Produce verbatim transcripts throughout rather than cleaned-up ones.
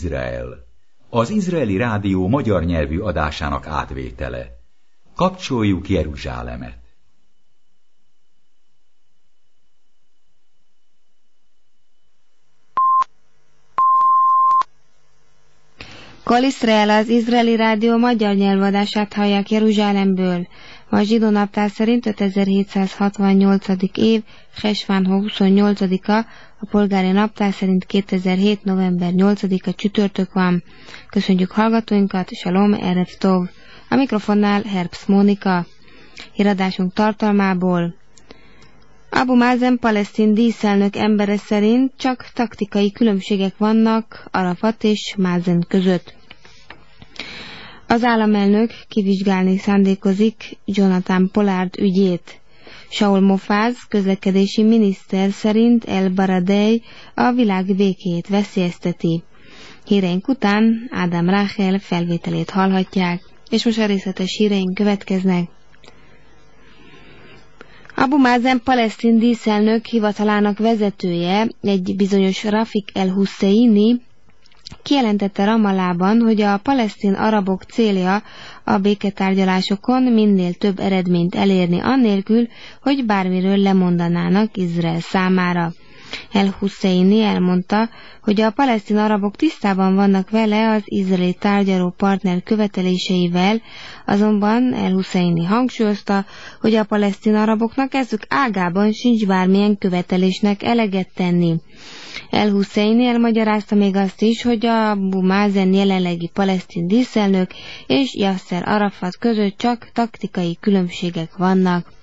Izrael. Az izraeli rádió magyar nyelvű adásának átvétele. Kapcsoljuk Jeruzsálemet. Kol Izrael, az izraeli rádió magyar nyelvadását hallják Jeruzsálemből. Ma a zsidó naptár szerint ötezer-hétszázhatvannyolcadik év, Hesván hó huszonnyolcadika, a polgári naptár szerint kétezer-hét. november nyolcadika csütörtök van. Köszönjük hallgatóinkat, Shalom, Erev Tov. A mikrofonnál Herbst Mónika. Híradásunk tartalmából. Abu Mazen palesztin díszelnök embere szerint csak taktikai különbségek vannak Arafat és Mazen között. Az államelnök kivizsgálni szándékozik Jonathan Pollard ügyét. Shaul Mofaz közlekedési miniszter szerint El Baradei a világ békéjét veszélyezteti. Híreink után Ádám Ráhel felvételét hallhatják, és most a részletes híreink következnek. Abu Mazen palesztin díszelnök hivatalának vezetője, egy bizonyos Rafik el-Husseini, kijelentette Ramallában, hogy a palesztin arabok célja a béketárgyalásokon minél több eredményt elérni annélkül, hogy bármiről lemondanának Izrael számára. El-Husseini elmondta, hogy a palesztin arabok tisztában vannak vele az izraeli tárgyaló partner követeléseivel, azonban El-Husseini hangsúlyozta, hogy a palesztin araboknak ezük ágában sincs bármilyen követelésnek eleget tenni. El-Husseini elmagyarázta még azt is, hogy a Abu Mazen jelenlegi palesztin díszelnök és Yasser Arafat között csak taktikai különbségek vannak.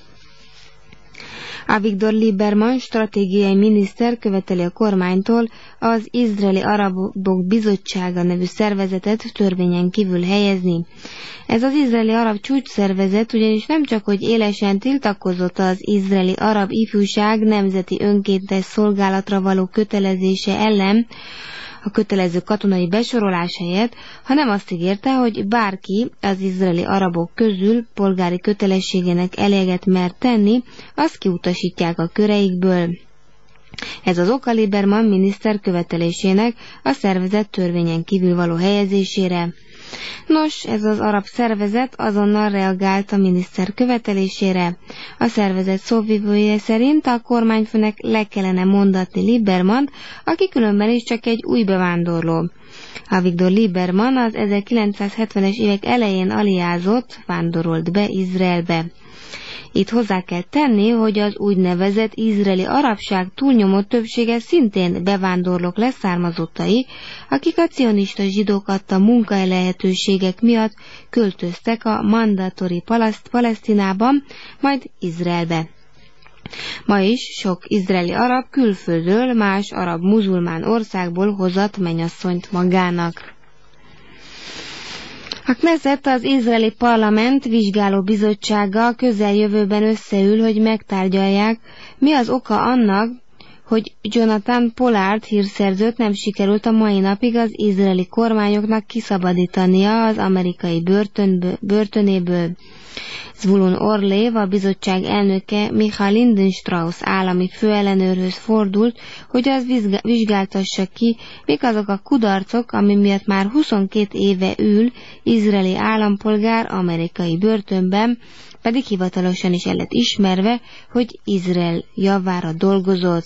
Avigdor Lieberman stratégiai miniszter követeli a kormánytól az Izraeli Arabok Bizottsága nevű szervezetet törvényen kívül helyezni. Ez az izraeli arab csúcsszervezet ugyanis nem csak hogy élesen tiltakozott az izraeli arab ifjúság nemzeti önkéntes szolgálatra való kötelezése ellen, a kötelező katonai besorolás helyett, hanem azt ígérte, hogy bárki az izraeli arabok közül polgári kötelességének eleget mer tenni, azt kiutasítják a köreikből. Ez az oka Lieberman miniszter követelésének a szervezet törvényen kívül való helyezésére. Nos, ez az arab szervezet azonnal reagált a miniszter követelésére. A szervezet szóvivője szerint a kormányfőnek le kellene mondatni Liebermant, aki különben is csak egy új bevándorló. Avigdor Lieberman az ezerkilencszázhetvenes évek elején aliázott, vándorolt be Izraelbe. Itt hozzá kell tenni, hogy az úgynevezett izraeli arabság túlnyomó többsége szintén bevándorlók leszármazottai, akik a cionista zsidók adta munkahelylehetőségek miatt költöztek a mandatori Palesztinában, majd Izraelbe. Ma is sok izraeli arab külföldről más arab muzulmán országból hozott mennyasszonyt magának. A Knesset, az izraeli parlament vizsgáló bizottsága közeljövőben összeül, hogy megtárgyalják, mi az oka annak, hogy Jonathan Pollard hírszerzőt nem sikerült a mai napig az izraeli kormányoknak kiszabadítania az amerikai börtönből, börtönéből. Zvulun Orlév, a bizottság elnöke Michael Lindenstrauss állami főellenőrhöz fordult, hogy az vizsgáltassa ki, mik azok a kudarcok, ami miatt már huszonkét éve ül izraeli állampolgár amerikai börtönben, pedig hivatalosan is el lett ismerve, hogy Izrael javára dolgozott.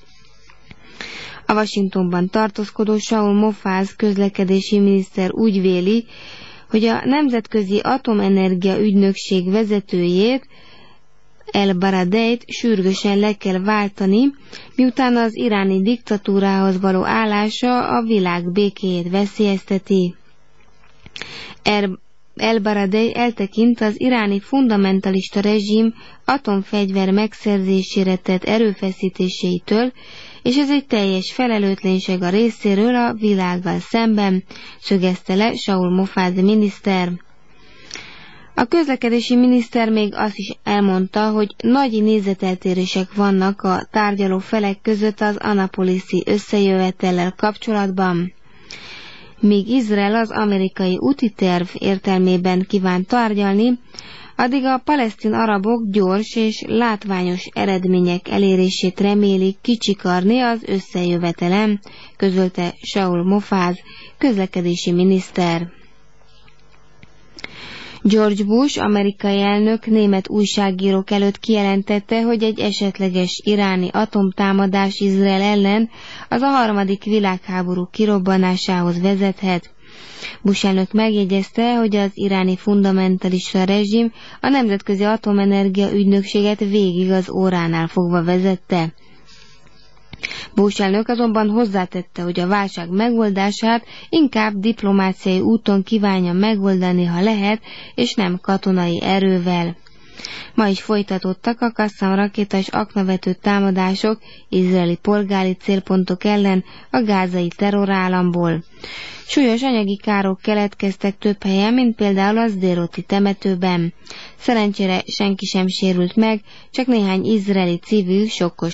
A Washingtonban tartózkodó Shaul Mofaz közlekedési miniszter úgy véli, hogy a Nemzetközi Atomenergia Ügynökség vezetőjét, El Baradeit sürgősen le kell váltani, miután az iráni diktatúrához való állása a világ békéjét veszélyezteti. El, El Baradei eltekint az iráni fundamentalista rezsim atomfegyver megszerzésére tett erőfeszítéseitől, és ez egy teljes felelőtlenség a részéről a világgal szemben, szögezte le Shaul Mofaz miniszter. A közlekedési miniszter még azt is elmondta, hogy nagy nézeteltérések vannak a tárgyaló felek között az anapoliszi összejövetellel kapcsolatban. Míg Izrael az amerikai úti terv értelmében kíván tárgyalni, addig a palesztin arabok gyors és látványos eredmények elérését remélik kicsikarni az összejövetelen, közölte Shaul Mofaz, közlekedési miniszter. George Bush, amerikai elnök német újságírók előtt kijelentette, hogy egy esetleges iráni atomtámadás Izrael ellen az a harmadik világháború kirobbanásához vezethet. Bush elnök megjegyezte, hogy az iráni fundamentalista rezsim a Nemzetközi Atomenergia Ügynökséget végig az óránál fogva vezette. Bush elnök azonban hozzátette, hogy a válság megoldását inkább diplomáciai úton kívánja megoldani, ha lehet, és nem katonai erővel. Ma is folytatottak a Qassam rakétás aknavető támadások izraeli polgári célpontok ellen a gázai terrorállamból. Súlyos anyagi károk keletkeztek több helyen, mint például az Sderoti temetőben. Szerencsére senki sem sérült meg, csak néhány izraeli civil sokkos.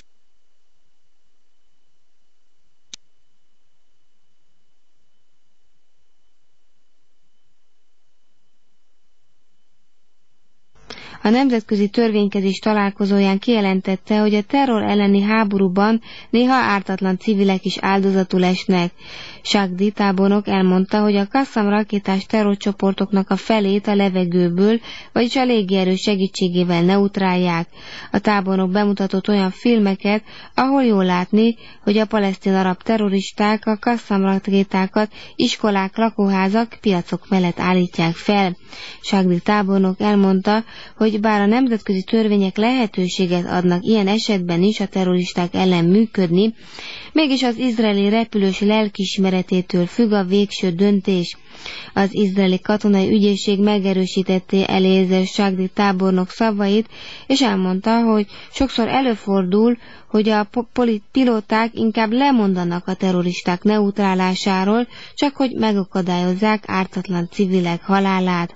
A Nemzetközi Törvénykezés találkozóján kijelentette, hogy a terror elleni háborúban néha ártatlan civilek is áldozatul esnek. Sagdi tábornok elmondta, hogy a Qassam rakétás terrorcsoportoknak a felét a levegőből, vagyis a légierő segítségével neutrálják. A tábornok bemutatott olyan filmeket, ahol jól látni, hogy a palesztin arab terroristák a Qassam rakétákat iskolák, lakóházak, piacok mellett állítják fel. Sagdi tábornok elmondta, hogy bár a nemzetközi törvények lehetőséget adnak ilyen esetben is a terroristák ellen működni, mégis az izraeli repülős lelkiismeretétől függ a végső döntés. Az izraeli katonai ügyészség megerősítette Eliezer Sagdi tábornok szavait, és elmondta, hogy sokszor előfordul, hogy a pilóták inkább lemondanak a terroristák neutrálásáról, csak hogy megakadályozzák ártatlan civilek halálát.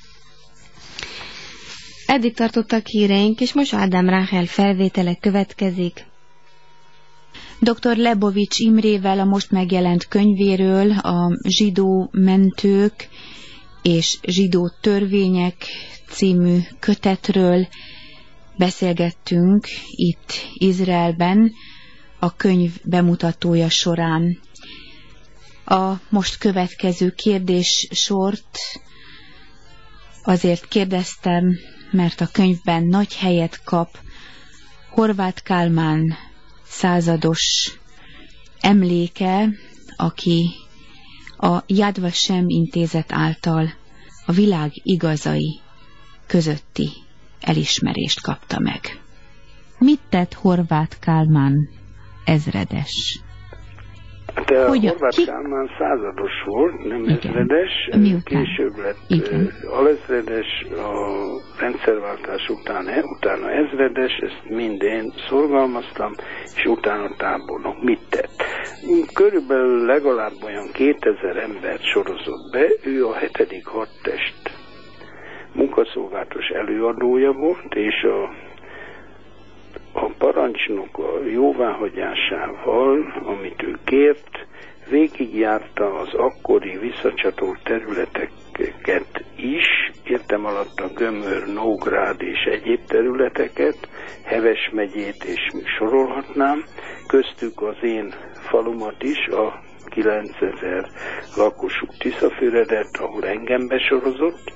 Eddig tartottak híreink, és most Ádám Ráhel felvétele következik. doktor Lebovics Imrével a most megjelent könyvéről, a Zsidó mentők és zsidó törvények című kötetről beszélgettünk itt Izraelben a könyv bemutatója során. A most következő kérdéssort azért kérdeztem, mert a könyvben nagy helyet kap Horváth Kálmán százados emléke, aki a Yad Vashem intézet által a világ igazai közötti elismerést kapta meg. Mit tett Horváth Kálmán ezredes? De Hogy, Horváth ki? Kálmán százados volt, nem Igen. ezredes, Miután? később lett Igen. uh, alezredes, a rendszerváltás után, utána ezredes, ezt mind én szorgalmaztam, és utána tábornok. Mit tett? Körülbelül legalább olyan kétezer embert sorozott be, ő a hetedik hadtest munkaszolgálatos előadója volt, és a A parancsnok a jóváhagyásával, amit ő kért, végigjárta az akkori visszacsatolt területeket is, értem alatt a Gömör, Nógrád és egyéb területeket, Heves megyét és még sorolhatnám, köztük az én falumat is, a kilencezer lakosú Tiszafüredet, ahol engem besorozott.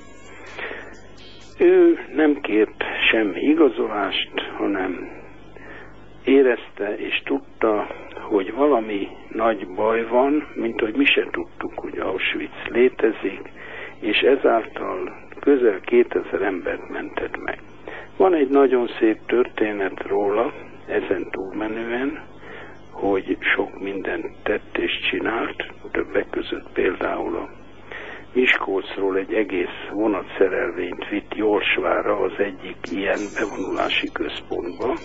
Ő nem kért semmi igazolást, hanem érezte és tudta, hogy valami nagy baj van, mint hogy mi se tudtuk, hogy Auschwitz létezik, és ezáltal közel kétezer embert mentett meg. Van egy nagyon szép történet róla, ezen túlmenően, hogy sok mindent tett és csinált, többek között például a Miskolcról egy egész vonatszerelvényt vitt Jósvára, az egyik ilyen bevonulási központba,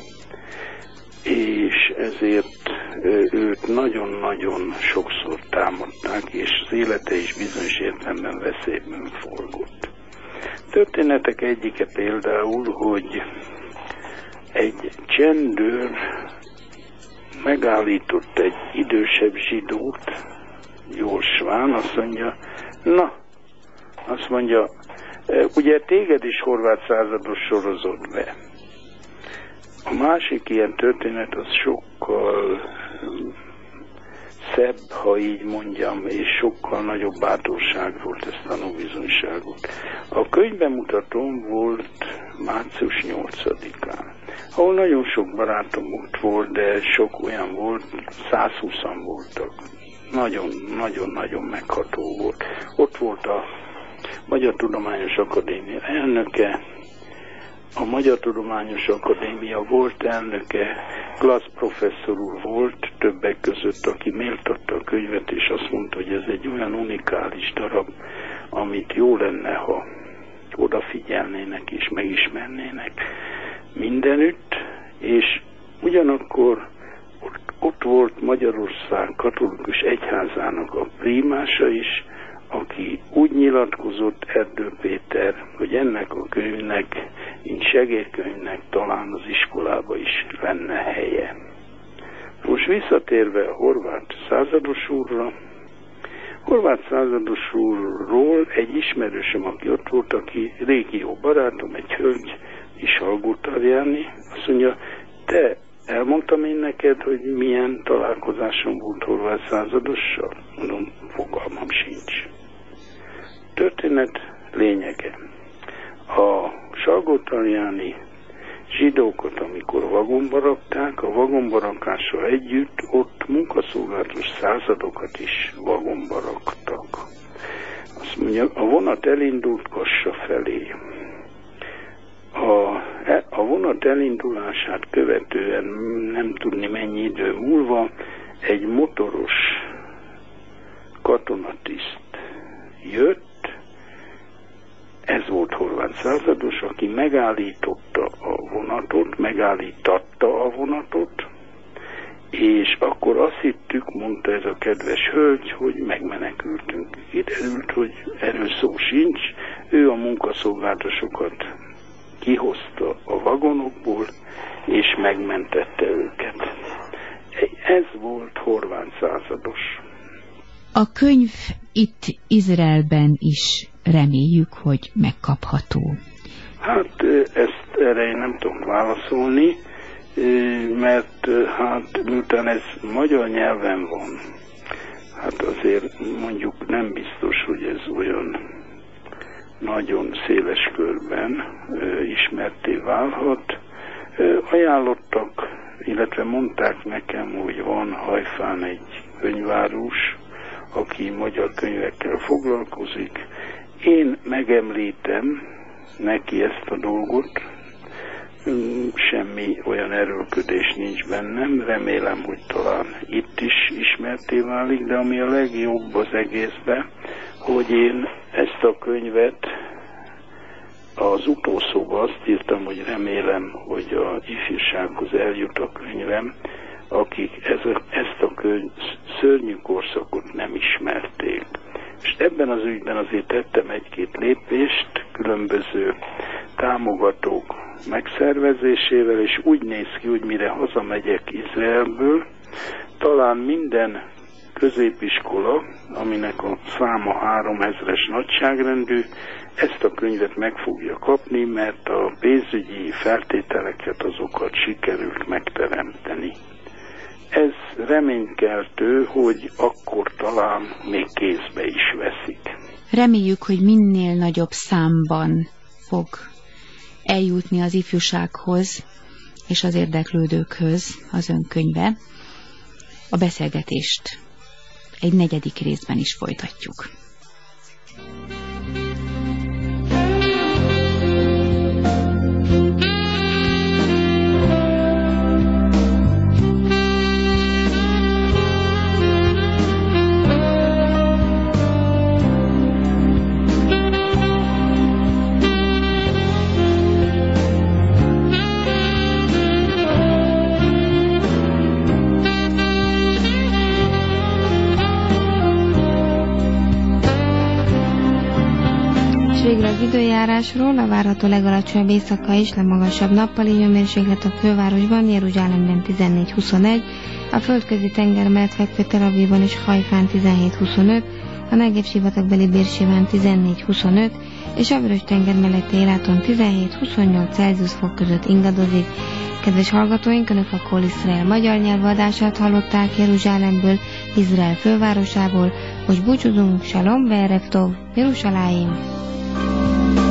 és ezért őt nagyon-nagyon sokszor támadták, és az élete is bizonyos értelemben veszélyben forgott. Történetek egyike például, hogy egy csendőr megállított egy idősebb zsidót, Jósvár jóván, azt mondja, na, azt mondja, ugye téged is horvát százados sorozott be. A másik ilyen történet az sokkal szebb, ha így mondjam, és sokkal nagyobb bátorság volt ezt tanúbizonyságot. A könyvbemutatón volt március nyolcadikán, ahol nagyon sok barátom ott volt, de sok olyan volt, százhúszan voltak. Nagyon-nagyon-nagyon megható volt. Ott volt a Magyar Tudományos Akadémia elnöke, a Magyar Tudományos Akadémia volt elnöke, Glass professzor úr volt többek között, aki méltatta a könyvet, és azt mondta, hogy ez egy olyan unikális darab, amit jó lenne, ha odafigyelnének és megismernének mindenütt, és ugyanakkor ott volt Magyarország katolikus egyházának a primása is, aki úgy nyilatkozott, Erdő Péter, hogy ennek a könyvnek, mint segédkönyvnek talán az iskolába is lenne helye. Most visszatérve a horvát százados úrra, horvát százados úrról egy ismerősöm, aki ott volt, aki régi jó barátom, egy hölgy, is Salgó Tarjáni, azt mondja, te elmondtam én neked, hogy milyen találkozásom volt horvát századossal? Mondom, fogalmam sincs. Történet lényege. A Salgó Tarjáni zsidókat, amikor vagomba rakták, a vagomba rakással együtt ott munkaszolgálatos századokat is vagomba raktak. Azt mondja, a vonat elindult Kassa felé. A, a vonat elindulását követően nem tudni mennyi idő múlva egy motoros katonatiszt jött, ez volt horvát százados, aki megállította a vonatot, megállítatta a vonatot, és akkor azt hittük, mondta ez a kedves hölgy, hogy megmenekültünk. Kiderült, hogy erről szó sincs, ő a munkaszolgálatosokat kihozta a vagonokból, és megmentette őket. Ez volt horvát százados. A könyv itt Izraelben is reméljük, hogy megkapható. Hát ezt erre én nem tudok válaszolni, mert hát miután ez magyar nyelven van, hát azért mondjuk nem biztos, hogy ez olyan nagyon széles körben ismerté válhat. Ajánlottak, illetve mondták nekem, hogy van Hajfán egy könyvárus, aki magyar könyvekkel foglalkozik. Én megemlítem neki ezt a dolgot, semmi olyan erőlködés nincs bennem, remélem, hogy talán itt is ismerté válik, de ami a legjobb az egészben, hogy én ezt a könyvet az utószóban azt írtam, hogy remélem, hogy a ifjúsághoz eljut a könyvem, akik ez a, ezt a könyv szörnyű korszakot nem ismerték. És ebben az ügyben azért tettem egy-két lépést különböző támogatók megszervezésével, és úgy néz ki, hogy mire hazamegyek Izraelből, talán minden középiskola, aminek a száma háromezres nagyságrendű, ezt a könyvet meg fogja kapni, mert a pénzügyi feltételeket, azokat sikerült megteremteni. Ez reménykeltő, hogy akkor talán még kézbe is veszik. Reméljük, hogy minél nagyobb számban fog eljutni az ifjúsághoz és az érdeklődőkhöz az ön könyve. A beszélgetést egy negyedik részben is folytatjuk. Időjárásról, a várható legalacsonyabb éjszaka és legmagasabb nappali hőmérséklet a fővárosban, Jeruzsálemben tizennégy huszonegy, a földközi tenger mellett fekvő Tel Avivban és Hajfán tizenhét huszonöt, a Negev sivatagbeli bérségben tizennégy-huszonöt, és a Vörös-tenger melletti éláton tizenhét-huszonnyolc Celsius fok között ingadozik. Kedves hallgatóink, Önök a Kol Izrael magyar nyelvadását hallották Jeruzsálemből, Izrael fővárosából. Most búcsúzunk, Shalom ve'erev tov, Jeruzsálem!